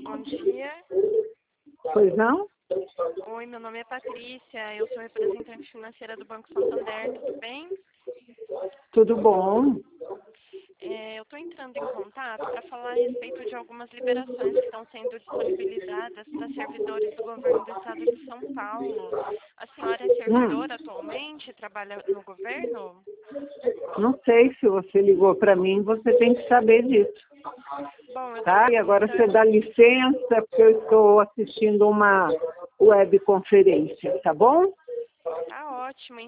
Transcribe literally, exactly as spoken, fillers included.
Bom dia. Pois não? Oi, meu nome é Patrícia, eu sou representante financeira do Banco Santander, tudo bem? Tudo bom? É, eu estou entrando em contato para falar a respeito de algumas liberações que estão sendo disponibilizadas para servidores do governo do estado de São Paulo. A senhora é servidora Hum, atualmente? Trabalha no governo? não sei, se você ligou para mim, você tem que saber disso, Bom, eu estou tá? E agora você perguntando... dá licença, porque eu estou assistindo uma webconferência, tá bom? Tá ótimo.